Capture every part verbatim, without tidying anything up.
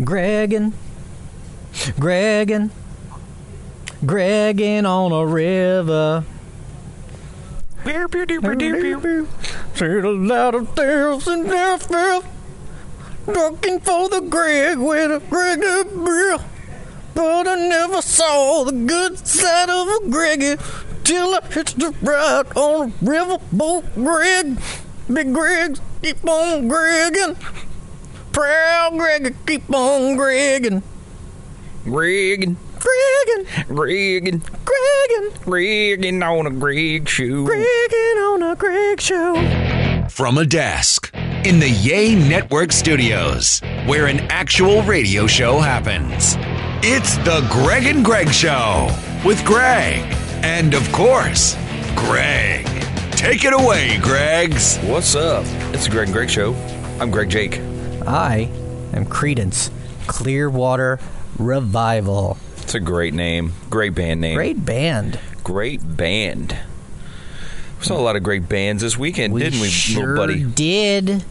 Greggin', Greggin', Greggin' on a river. Beer, beer, beer, beer, beer, beer. See a lot of tales in Nashville. Looking for the Greg with a Greg beer. But I never saw the good side of a Greggy till I hitched the ride on a riverboat Greg. Big Gregs keep on Greggin'. Proud Greggy keep on Greggin'. Greggin'. Greggin'. Greggin'. Greggin'. Greggin' on a Greg show. Greggin' on a Greg show. From a desk in the Yay Network studios, where an actual radio show happens. It's the Greg and Greg Show with Greg and, of course, Greg. Take it away, Gregs. What's up? It's the Greg and Greg Show. I'm Greg Jake. I am Creedence Clearwater Revival. It's a great name. Great band name. Great band. Great band. We saw a lot of great bands this weekend, We didn't we, sure little buddy? did.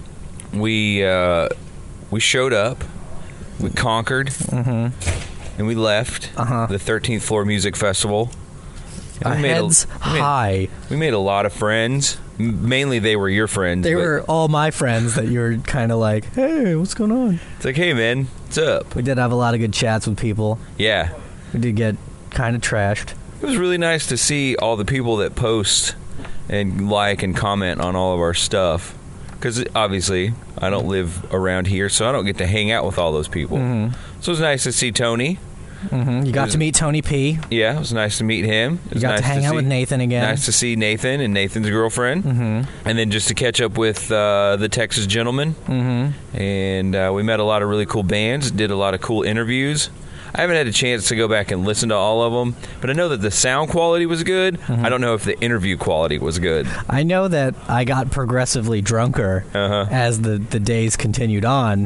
We uh, we showed up. We conquered. Mm-hmm. And we left Uh-huh. the thirteenth Floor Music Festival. And Our we made a- heads we made- high. We made a lot of friends. M- Mainly, they were your friends. They but were all my friends that you were kind of like, hey, what's going on? It's like, hey, man, what's up? We did have a lot of good chats with people. Yeah. We did get kind of trashed. It was really nice to see all the people that post and like and comment on all of our stuff. Because obviously, I don't live around here, so I don't get to hang out with all those people. Mm-hmm. So it was nice to see Tony. Mm-hmm. You got was- to meet Tony P. Yeah, it was nice to meet him. It You was got nice to hang out see, with Nathan again. Nice to see Nathan and Nathan's girlfriend. Mm-hmm. And then just to catch up with uh, the Texas Gentlemen. Mm-hmm. And uh, we met a lot of really cool bands, did a lot of cool interviews. I haven't had a chance to go back and listen to all of them, but I know that the sound quality was good. Mm-hmm. I don't know if the interview quality was good. I know that I got progressively drunker Uh-huh. as the, the days continued on,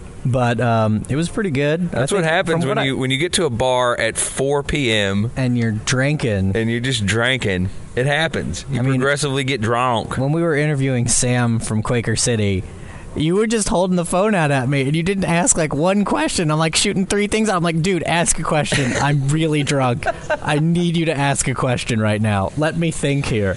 but um, it was pretty good. That's I what think happens from when what you I- when you get to a bar at four p.m. and you're drinking. and you're just drinking. It happens. You I mean- progressively get drunk. When we were interviewing Sam from Quaker City, you were just holding the phone out at me, and you didn't ask, like, one question. I'm, like, shooting three things out. I'm like, dude, ask a question. I'm really drunk. I need you to ask a question right now. Let me think here.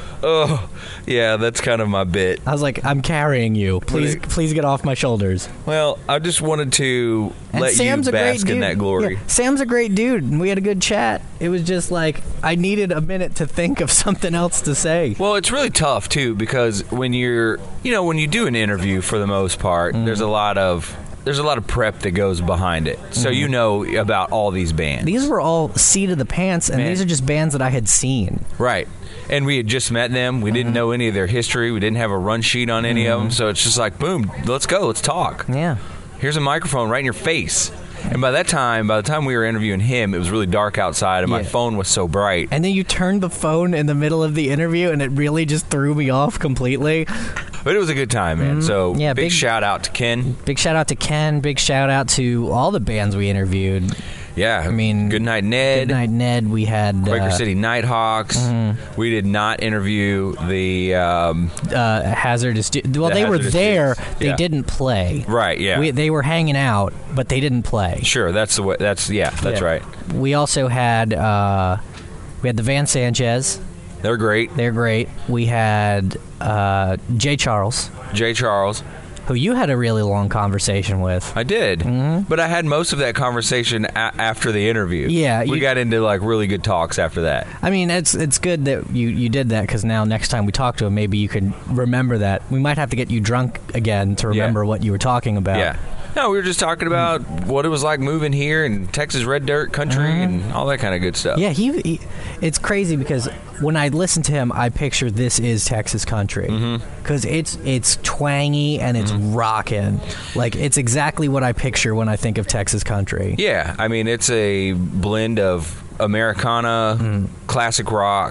Oh, yeah, that's kind of my bit. I was like, I'm carrying you. Please, Right. please get off my shoulders. Well, I just wanted to And let Sam's you a great bask dude. in that glory. Yeah, Sam's a great dude, and we had a good chat. It was just like I needed a minute to think of something else to say. Well, it's really tough, too, because when you're, you know, when you do an interview, for the most part, Mm-hmm. there's a lot of... There's a lot of prep that goes behind it. So you know about all these bands. These were all seat of the pants, and Man. these are just bands that I had seen. Right. And we had just met them. We didn't know any of their history. We didn't have a run sheet on any of them. So it's just like, boom, let's go. Let's talk. Yeah. Here's a microphone right in your face. And by that time, by the time we were interviewing him, it was really dark outside, and my Yeah. phone was so bright. And then you turned the phone in the middle of the interview, and it really just threw me off completely. But it was a good time, man. So Yeah, big, big- shout out to Ken. Big shout out to Ken. Big shout out to all the bands we interviewed. Yeah, I mean, Good Night Ned, Good Night Ned. We had Quaker uh, City Nighthawks. We did not interview the um, uh, Hazardous. Du- well, The they were Hazardous there. Dudes. They Yeah. didn't play. right. Yeah, We, they were hanging out, but they didn't play. sure. That's the way. That's yeah. That's Yeah. right. We also had uh, we had the Van Sanchez. They're great. They're great. We had uh, Jay Charles, Jay Charles. who you had a really long conversation with. I did, but I had most of that conversation a- after the interview. Yeah, we you- got into like really good talks after that. I mean, it's it's good that you, you did that, because now next time we talk to him, maybe you could remember that. We might have to get you drunk again to remember what you were talking about. Yeah. No, we were just talking about what it was like moving here in Texas red dirt country and all that kind of good stuff. Yeah, he, he. It's crazy because when I listen to him, I picture this is Texas country, because it's it's twangy and it's rocking. Like, it's exactly what I picture when I think of Texas country. Yeah, I mean, it's a blend of Americana, classic rock,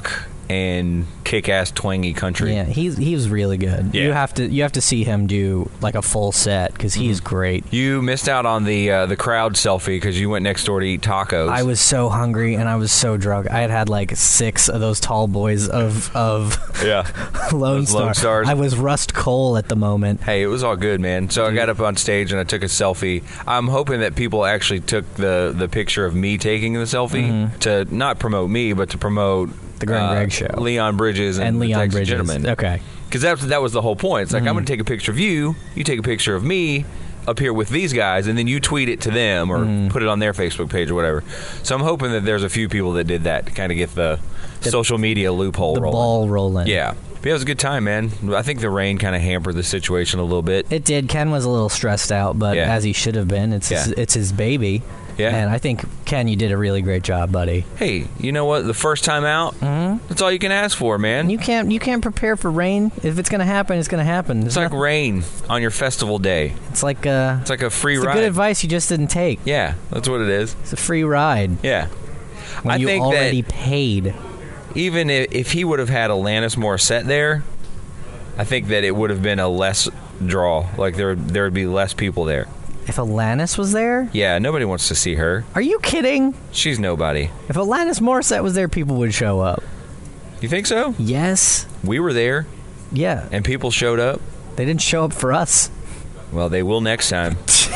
and kick-ass twangy country. Yeah, he's he was really good. Yeah. You have to you have to see him do like a full set because he's Mm-hmm. great. You missed out on the uh, the crowd selfie because you went next door to eat tacos. I was so hungry and I was so drunk. I had had like six of those tall boys of of yeah. Lone Those Star. Lone Stars. I was Rust Cole at the moment. Hey, it was all good, man. So I got up on stage and I took a selfie. I'm hoping that people actually took the, the picture of me taking the selfie Mm-hmm. to not promote me, but to promote The Greg and uh, Greg Show. Leon Bridges, and, And the Leon Texas Bridges. Gentleman. Okay. Because that, that was the whole point. It's like, I'm going to take a picture of you, you take a picture of me up here with these guys, and then you tweet it to them or Mm-hmm. put it on their Facebook page or whatever. So I'm hoping that there's a few people that did that to kind of get the, social media loophole The rolling. ball rolling. Yeah. But yeah, it was a good time, man. I think the rain kind of hampered the situation a little bit. It did. Ken was a little stressed out, but Yeah. as he should have been. It's his, Yeah. it's his baby. Yeah. And I think, Ken, you did a really great job, buddy. Hey, you know what? The first time out, Mm-hmm. that's all you can ask for, man. You can't you can't prepare for rain. If it's going to happen, it's going to happen. It's like rain on your festival day. It's like uh, It's like a free it's ride. the good advice you just didn't take. Yeah, that's what it is. It's a free ride Yeah. when I you think already that paid. even if, if he would have had Alanis Morissette there, I think that it would have been a less draw. Like there, there would be less people there. If Alanis was there? Yeah, nobody wants to see her. Are you kidding? She's nobody. If Alanis Morissette was there, people would show up. You think so? Yes. We were there, Yeah. and people showed up. They didn't show up for us. Well, they will next time.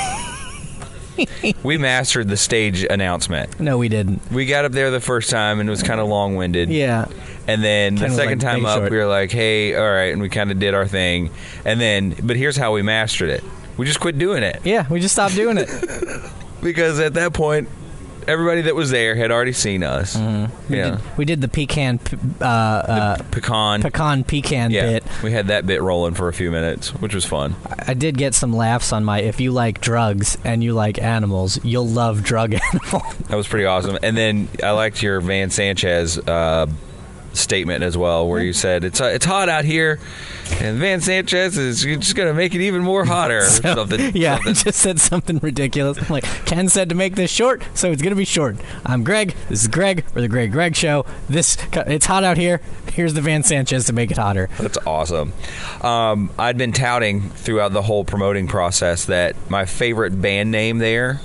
We mastered the stage announcement. No, we didn't. We got up there the first time, and it was kind of long-winded. Yeah. And then Ken the was second like, time "Make up, short." we were like, hey, all right, and we kind of did our thing. And then, but here's how we mastered it. We just quit doing it. Yeah, we just stopped doing it. Because at that point, everybody that was there had already seen us. Mm-hmm. We, Yeah. did, we did the pecan, p- uh, uh, Pecan. pecan pecan yeah. bit. We had that bit rolling for a few minutes, which was fun. I did get some laughs on my, if you like drugs and you like animals, you'll love drug animal. That was pretty awesome. And then I liked your Van Sanchez uh, statement as well, where you said, it's uh, it's hot out here, and Van Sanchez is just going to make it even more hotter. or So, something. yeah, something. I just said something ridiculous. I'm like, Ken said to make this short, so it's going to be short. I'm Greg. This is Greg. We're the Greg Greg Show. This It's hot out here. Here's the Van Sanchez to make it hotter. That's awesome. Um, I'd been touting throughout the whole promoting process that my favorite band name there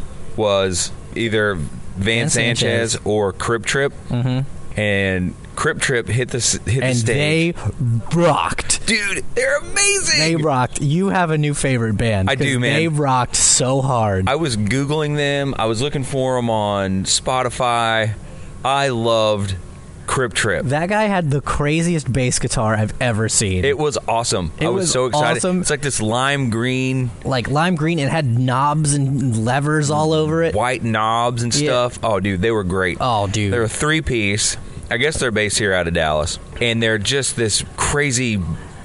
was either Van, Van Sanchez, Sanchez. or Crip Trip. Mm-hmm. And Crip Trip hit the s- hit And the stage. they rocked. Dude, they're amazing. They rocked. You have a new favorite band. I do, 'cause man. They rocked so hard. I was Googling them. I was looking for them on Spotify. I loved Crip Trip. That guy had the craziest bass guitar I've ever seen. It was awesome. It I was, was so excited. awesome. It's like this lime green, like lime green. It had knobs and levers all over it. white knobs and Yeah. stuff. Oh, dude, they were great. Oh, dude. They're a three-piece. I guess they're based here out of Dallas. And they're just this crazy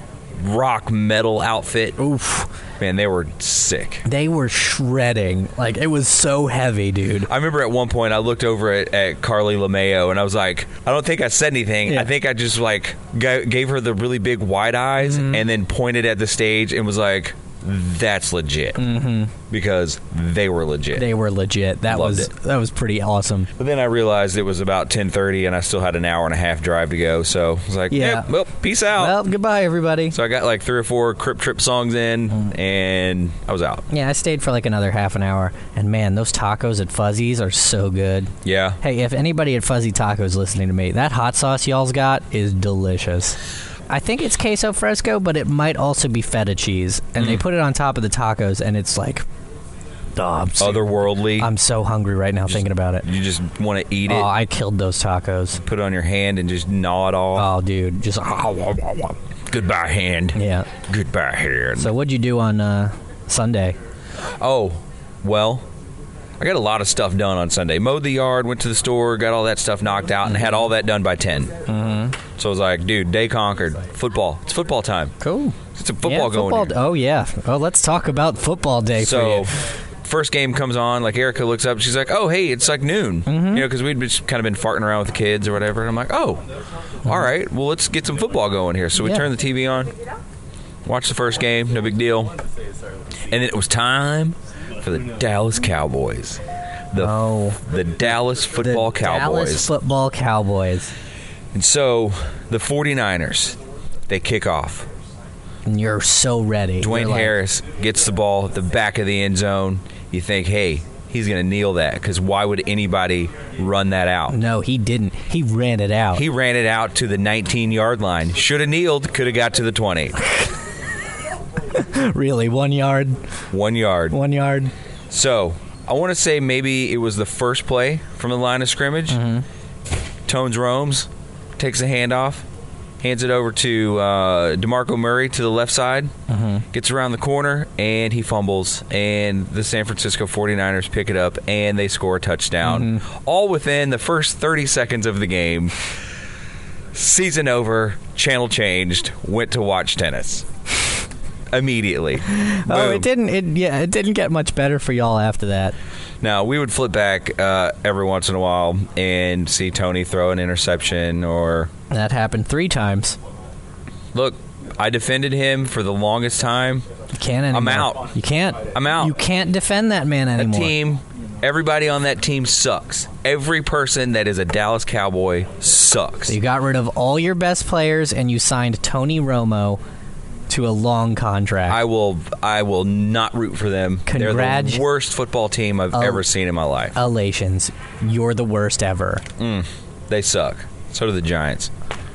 rock metal outfit. Oof. Man, they were sick. They were shredding. Like, it was so heavy, dude. I remember at one point I looked over at, at Carly LeMayo and I was like, I don't think I said anything. Yeah. I think I just like ga- gave her the really big wide eyes Mm-hmm. and then pointed at the stage and was like, that's legit. Mm-hmm. Because they were legit. They were legit. That Loved was it. that was pretty awesome. But then I realized it was about ten thirty and I still had an hour and a half drive to go. So I was like, Yeah. yeah, well, peace out. Well, goodbye, everybody. So I got like three or four Crip Trip songs in, Mm-hmm. and I was out. Yeah, I stayed for like another half an hour. And man, those tacos at Fuzzy's are so good. Yeah. Hey, if anybody at Fuzzy Tacos listening to me, that hot sauce y'all's got is delicious. I think it's queso fresco, but it might also be feta cheese. And Mm. they put it on top of the tacos, and it's like, oh, I'm, so, Otherworldly. I'm so hungry right now thinking about it. you just want to eat it, Oh, I killed those tacos. put it on your hand, and just gnaw it off. Oh, dude, just Goodbye, hand. yeah. Goodbye, hand. So what'd you do on uh, Sunday? oh, well, I got a lot of stuff done on Sunday. Mowed the yard, went to the store, got all that stuff knocked out, and had all that done by ten. Mm-hmm. So I was like, dude, day conquered. Football. It's football time. Cool. It's a football yeah, going football. here. Oh yeah. Oh, let's talk about football day So, for you. first game comes on. Like Erica looks up, she's like, "Oh, hey, it's like noon." Mm-hmm. You know, because we'd just kind of been farting around with the kids or whatever. And I'm like, "Oh, all right. Well, let's get some football going here." So we Yeah. turn the T V on, watch the first game. No big deal. And then it was time for the Dallas Cowboys. The Oh. the Dallas Football the Cowboys. Dallas Football Cowboys. And so the 49ers, they kick off. And you're so ready. Dwayne You're like, Harris gets the ball at the back of the end zone. You think, hey, he's going to kneel that because why would anybody run that out? No, he didn't. He ran it out. He ran it out to the nineteen-yard line. Should have kneeled, could have got to the twenty. Really, one yard? One yard. One yard. So I want to say maybe it was the first play from the line of scrimmage. Mm-hmm. Tones roams, takes a handoff, hands it over to uh, DeMarco Murray to the left side, Mm-hmm. gets around the corner, and he fumbles. And the San Francisco 49ers pick it up, and they score a touchdown. Mm-hmm. All within the first thirty seconds of the game. Season over, channel changed, went to watch tennis. Immediately. Oh, Boom. it didn't. It yeah, it didn't get much better for y'all after that. Now, we would flip back uh, every once in a while and see Tony throw an interception or... That happened three times. Look, I defended him for the longest time. You can't anymore. I'm out. You can't. I'm out. You can't defend that man That anymore. team, everybody on that team sucks. Every person that is a Dallas Cowboy sucks. You got rid of all your best players and you signed Tony Romo to a long contract. I will I will not root for them. They're Congrats. the worst football team I've Oh. ever seen in my life. Elations. You're the worst ever. Mm, they suck. So do the Giants.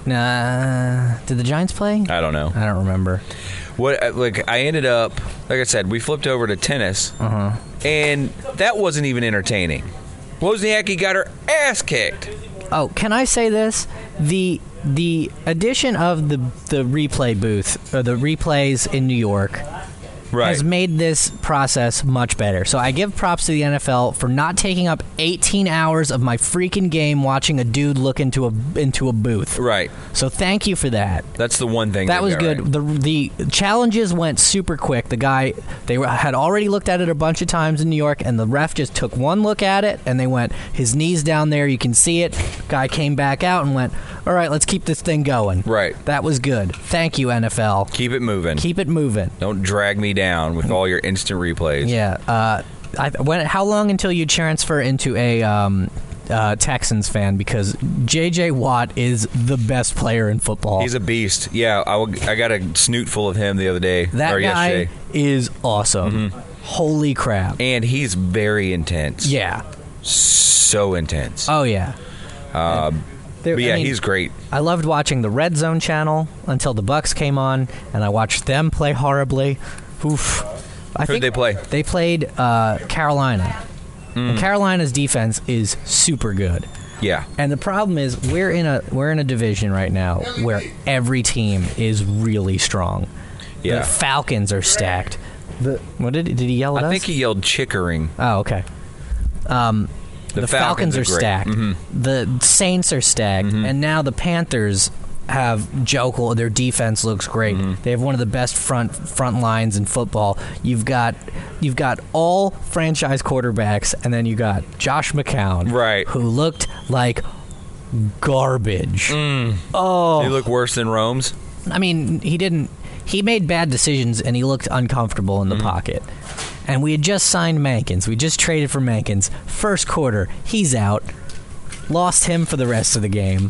Nah. Did the Giants play? I don't know. I don't remember. What like I ended up, like I said, we flipped over to tennis, Uh-huh. and that wasn't even entertaining. Wozniacki got her ass kicked. Oh, can I say this? The the addition of the the replay booth, or the replays in New York, Right. has made this process much better. So I give props to the N F L for not taking up eighteen hours of my freaking game watching a dude look into a into a booth. Right. So thank you for that. That's the one thing That they was got good. right. The the challenges went super quick. The guy, they were, had already looked at it a bunch of times in New York, and the ref just took one look at it, and they went, his knee's down there, you can see it. Guy came back out and went, all right, let's keep this thing going. Right. That was good. Thank you, N F L. Keep it moving. Keep it moving. Don't drag me down with all your instant replays. Yeah. Uh, I, when, how long until you transfer into a um, uh, Texans fan? Because J J Watt is the best player in football. He's a beast. Yeah, I, w- I got a snoot full of him the other day. that or guy yesterday. is awesome. Holy crap. And he's very intense. Yeah. So intense. Oh, yeah. Um, There- but yeah, I mean, he's great. I loved watching the Red Zone channel until the Bucks came on, and I watched them play horribly. Oof. I Who'd think they play? They played uh, Carolina. And Carolina's defense is super good. Yeah. And the problem is we're in a we're in a division right now where every team is really strong. Yeah. The Falcons are stacked. The, what did did he yell at I us? think he yelled chickering. Oh, okay. Um, The the, Falcons Falcons, are are great. stacked. Mhm. The Saints are stacked, Mhm. and now the Panthers have Jokel. Their defense looks great. Mhm. They have one of the best front front lines in football. You've got you've got all franchise quarterbacks, and then you got Josh McCown, Right. who looked like garbage. Mm. Oh, They look worse than Rome's. I mean, he didn't. He made bad decisions, and he looked uncomfortable in the Mm-hmm. pocket. And we had just signed Mankins. We just traded for Mankins. First quarter, he's out. Lost him for the rest of the game.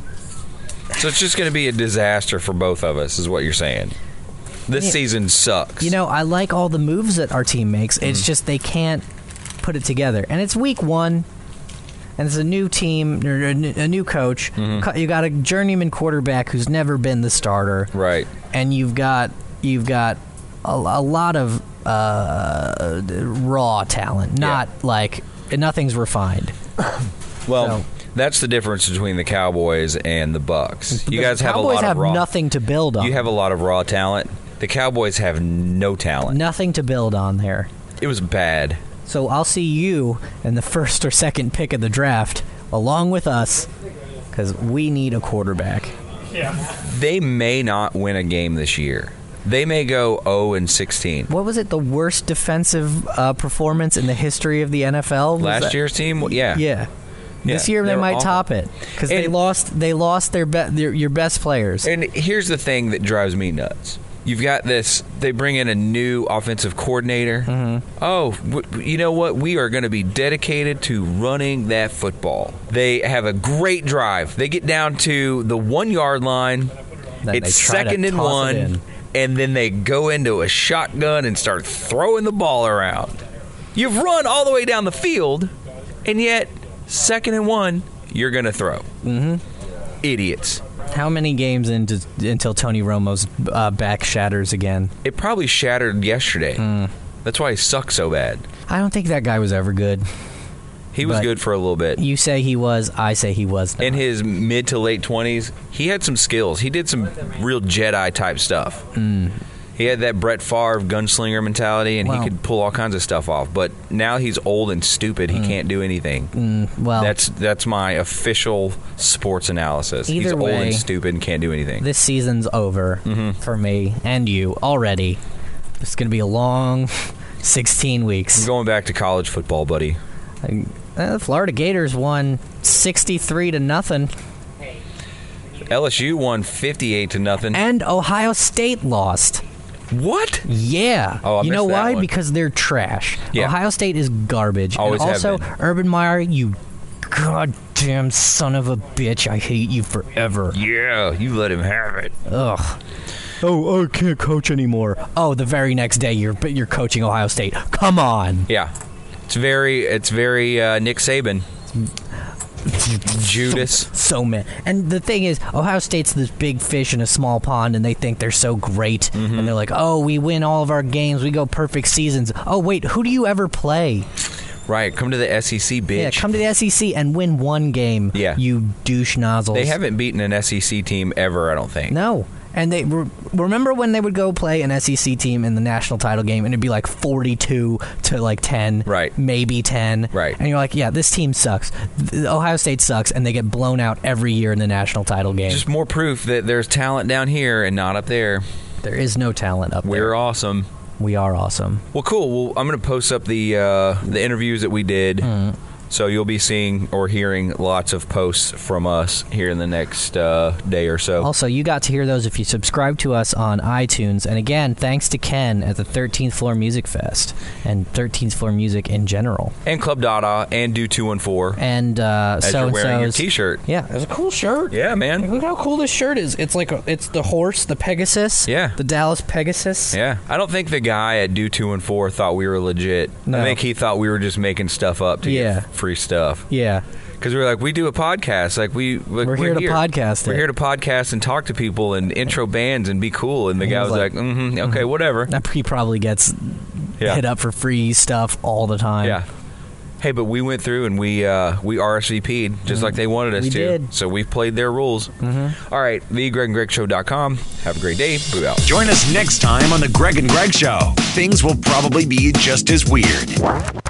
So it's just going to be a disaster for both of us, is what you're saying. This Yeah. season sucks. You know, I like all the moves that our team makes. It's just they can't put it together. And it's week one, and it's a new team, or a new- a new coach. Co- You got a journeyman quarterback who's never been the starter. Right. And you've got you've got a, a lot of uh, raw talent, not like nothing's refined. Well, So- that's the difference between the Cowboys and the Bucks. You The guys have a Cowboys lot have of raw. nothing to build on. You have a lot of raw talent. The Cowboys have no talent. nothing to build on there. It was bad. So I'll see you in the first or second pick of the draft, along with us, because we need a quarterback. They may not win a game this year. They may go oh and sixteen. What was it? The worst defensive uh, performance in the history of the N F L? Was Last that- year's team, yeah. Yeah. This Yeah, year they they, were might awful. top it because they And- lost. They lost their, be- their your best players. And here's the thing that drives me nuts. You've got this. They bring in a new offensive coordinator. Mm-hmm. Oh, w- you know what? We are going to be dedicated to running that football. They have a great drive. They get down to the one-yard line. Then it's they try to second and toss one, it in. and then they go into a shotgun and start throwing the ball around. You've run all the way down the field, and yet second and one, you're going to throw. Mm-hmm. Idiots. How many games into, until Tony Romo's uh, back shatters again? It probably shattered yesterday. Mm. That's why he sucks so bad. I don't think that guy was ever good. He was But good for a little bit. You say he was, I say he was not. In his mid to late twenties, he had some skills. He did some real Jedi-type stuff. Mm. He had that Brett Favre gunslinger mentality, and Well- he could pull all kinds of stuff off. But now he's old and stupid. He can't do anything. Mm, well, That's that's my official sports analysis. Either he's old way, and stupid and can't do anything. this season's over Mm-hmm. for me and you already. It's going to be a long sixteen weeks. I'm going back to college football, buddy. Uh, the Florida Gators won sixty-three to nothing, L S U won fifty-eight to nothing. and Ohio State lost. What? Yeah. Oh, I you know missed that why? one. Because they're trash. Yeah. Ohio State is garbage. Always and have also, been. Urban Meyer, you goddamn son of a bitch. I hate you forever. Yeah, you let him have it. Ugh. Oh, I can't coach anymore. Oh, the very next day you're you're coaching Ohio State. Come on. Yeah, it's very it's very uh, Nick Saban. Judas. So man. And the thing is, Ohio State's this big fish in a small pond, and they think they're so great. Mm-hmm. And they're like, oh, we win all of our games. We go perfect seasons. Oh, wait, who do you ever play? Right, come to the S E C, bitch. Yeah, come to the S E C and win one game. Yeah. You douche nozzles. They haven't beaten an S E C team ever, I don't think. No. And they re- remember when they would go play an S E C team in the national title game, and it'd be like forty-two to like ten, Right. Maybe ten, Right. And you're like, yeah, this team sucks. The Ohio State sucks, and they get blown out every year in the national title game. Just more proof that there's talent down here and not up there. There is no talent up We're there. awesome. We are awesome. Well, cool. Well, I'm going to post up the uh, the interviews that we did. Mm. So you'll be seeing or hearing lots of posts from us here in the next uh, day or so. Also, you got to hear those if you subscribe to us on iTunes. And again, thanks to Ken at the thirteenth Floor Music Fest and thirteenth Floor Music in general. And Club Dada and Do two one four. And uh, As so you're wearing your and so's. T-shirt. Yeah, it's a cool shirt. Yeah, man. Look how cool this shirt is. It's like a, it's the horse, the Pegasus. Yeah. The Dallas Pegasus. Yeah. I don't think the guy at Do two one four thought we were legit. No. I think he thought we were just making stuff up to Yeah. get free stuff. Yeah. Because we were like, we do a podcast. Like we, like, We're here to podcast We're it. here to podcast and talk to people and intro bands and be cool. And the And he guy was was like, like, mm-hmm, okay, whatever. He probably gets Yeah. hit up for free stuff all the time. Yeah. Hey, but we went through and we uh, we R S V P'd just like they wanted us We to. did. So we've played their rules. Mm-hmm. All right, the greg and greg show dot com. Have a great day. Boo out. Join us next time on The Greg and Greg Show. Things will probably be just as weird.